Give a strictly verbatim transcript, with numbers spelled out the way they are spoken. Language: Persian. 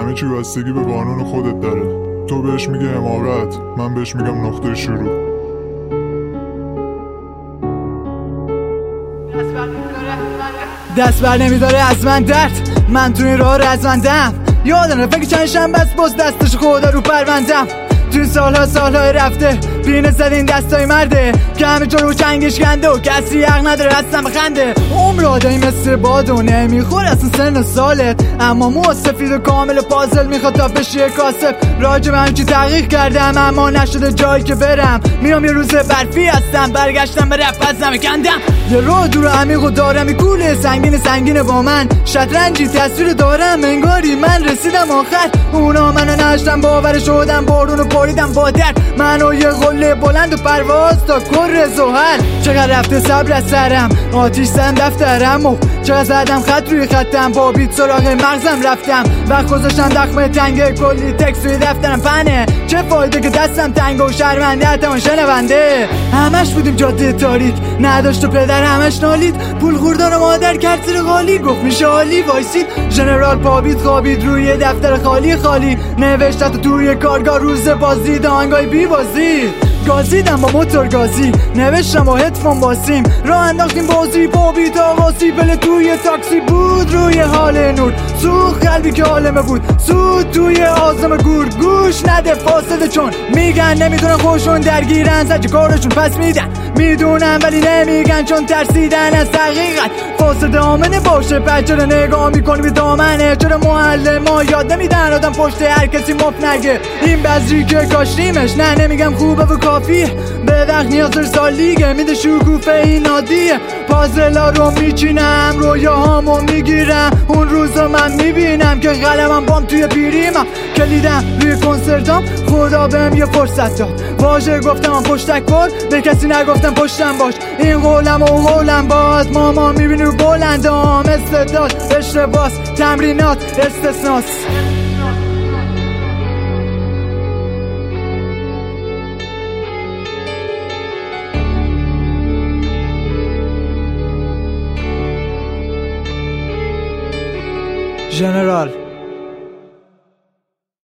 همه چی بستگی به قانون خودت داره. تو بهش میگه حماقت، من بهش میگم نقطه شروع. دست بر نمیداره از من درد، من تو این راه رزمندم. یادم رفت که چند شنبه است باز دستش خدا رو پروندم. تو این سالها سالهای رفته بینه زد این دستای مرده که همه جا رو چنگش گنده و کسی حق نداره هستم بخنده. عمر آدایی مثل باد و نمیخور اصلا سن سالت، اما مو سفید و کامل پازل میخواد تا بشی کاسب. راجب همچی تحقیق کردم اما نشده جایی که برم. میام یه روز برفی هستم برگشتم به رپ از نمه کندم. یه رو دور عمیق و دارم این کوله سنگین سنگین با من شطرنجی تصویر دارم انگاری من رسیدم آخر. اونا منو نشتم باور شدم بارونو پاریدم با درد. منو یه قله بلند و پرواز تا کره زحل. چقدر رفته صبر از سرم آتیش زدم دفترم و چقدر زدم خط روی خطم با بیت سراغ مغزم رفتم. وقت گذاشتم دخمه تنگه کلی تکس توی دفترم فنه. چه فایده که دستم تنگ و شرمنده حتما شنونده. همش بودیم جاده تاریک نداشت و پدر همش نالید. پول خوردان و مادر کرد زیر خالی گفت میشه عالی وایسید. ژنرال پابید خوابید روی دفتر خالی خالی نوشت تا توی کارگاه روز بازدید آهنگای بی بازید. گازیدم با موتور گازی نوشتم با هدفون باسیم راه انداختیم بازی با بیت آقاسی. بله توی تاکسی بود روی حال نور سوخ قلبی که عالمه بود سود توی آزم گور. گوش نده فاسده چون میگن نمیدونن خوشون درگیرن زج کارشون پس میدن میدونن ولی نمیگن چون ترسیدن از حقیقت. فاسده آمنه باشه بچه رو نگاه میکنی به دامنه. چرا معلم ما یاد نمیدن آدم پشت هر کسی مف نگه. این بذری که کاشتیمش نه نمیگم خوبه و کافیه به وقت نیازر سالیگه میده شکوفه این عادیه. پازلا رو میچینم رویاهامو میگیرم اون روزا من میبینم که قلمم بام توی پیریمم. کلیدم روی کنسرتام خدا بهم یه فرصت داد واژه گفتم من پشتک بار به کسی نگفتم پشتم باش. این قولم و قولم باد ماما میبینی رو بلندام استعداد اشتباس تمرینات استثناس. ژنرال